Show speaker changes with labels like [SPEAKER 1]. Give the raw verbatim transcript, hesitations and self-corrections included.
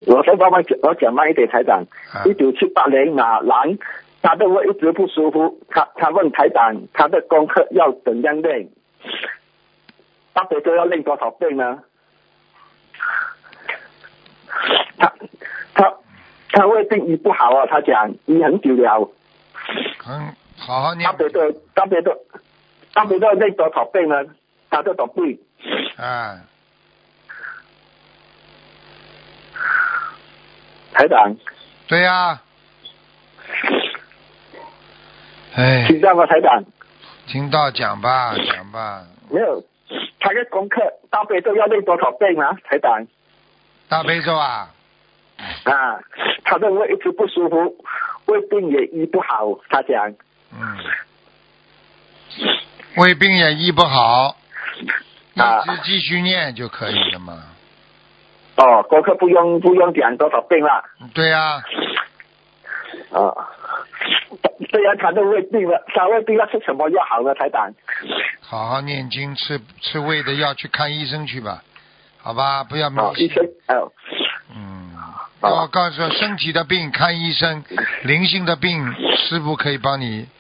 [SPEAKER 1] 我再慢慢讲，我讲慢一点，台长。一九七八年马兰，他的胃一直不舒服，他他问台长，他的功课要怎样练？大悲咒要练多少遍呢？他他他胃病医不好啊，他讲医很久了。
[SPEAKER 2] 嗯，好好念。
[SPEAKER 1] 大悲咒大悲咒大悲咒练多少遍呢？他这种病。
[SPEAKER 2] 啊。
[SPEAKER 1] 台长。
[SPEAKER 2] 对呀、啊。哎。
[SPEAKER 1] 听到吗，台长？
[SPEAKER 2] 听到，讲吧，讲吧。
[SPEAKER 1] 没有，他的功课大悲咒要练多少遍呢，台长？
[SPEAKER 2] 大悲咒啊。
[SPEAKER 1] 啊，他的胃一直不舒服，胃病也医不好，他讲。
[SPEAKER 2] 嗯。胃病也医不好，一直继续念就可以了嘛。
[SPEAKER 1] 哦，功课不用不用讲多少遍了。
[SPEAKER 2] 对呀、
[SPEAKER 1] 啊。啊，虽然他的胃病了，他胃病了吃什么药好呢，台长？
[SPEAKER 2] 好好念经，吃吃胃的药，去看医生去吧，好吧，不要迷信。
[SPEAKER 1] 哦，医生哦。
[SPEAKER 2] 嗯。要告诉身体的病看医生，灵性的病师傅可以帮你